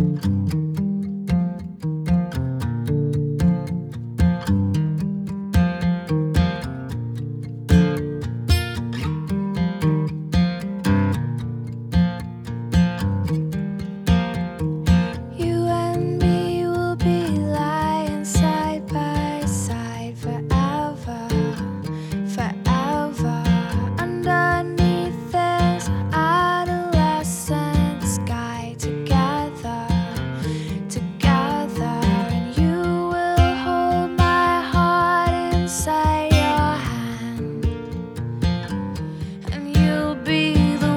You and me will be lying side by side forever, forever, underneath this adolescent sky, together, together. And you will hold my heart inside your hand, and you'll be the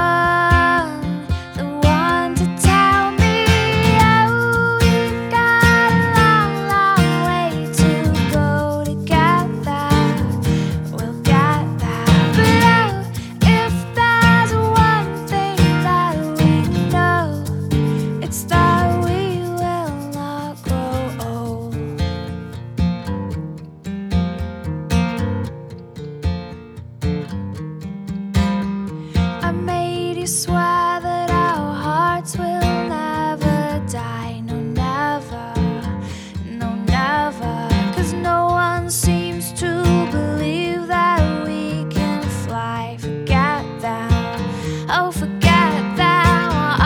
one to tell me, oh, we've got a long, long way to go together. We'll get there. But oh, if there's one thing that we know, it's that we will not grow old. I made you swear that our hearts will never die. No, never, no, never. 'Cause no one seems to believe that we can fly. Forget them, oh, forget them.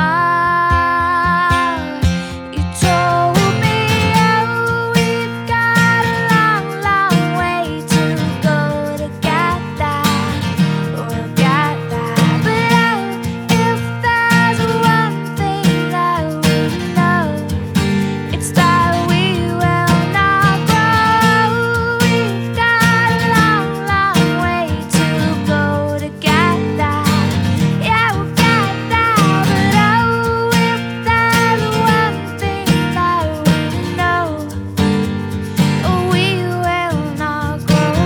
You told me, oh, we've got a long, long way to go to get that. We'll get that. But oh, if there's one thing that we know, it's that we will not grow. We've got a long, long way to go to get that. Yeah, we'll get that. But oh, if there's one thing that we know, we will not grow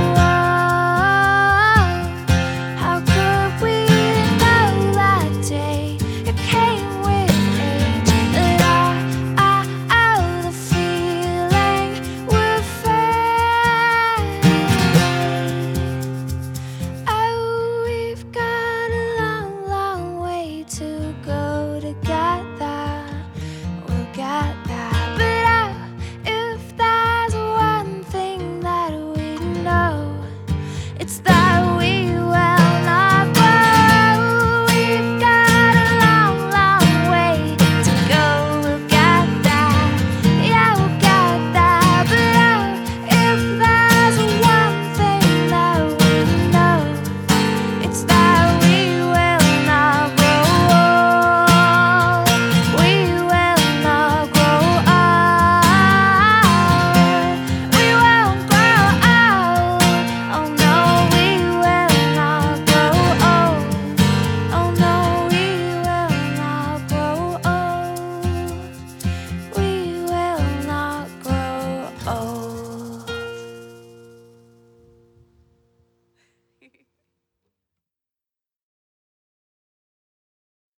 old. How could we know that day it came with age, that the feeling would fade? Oh, we've got a long, long way to go to get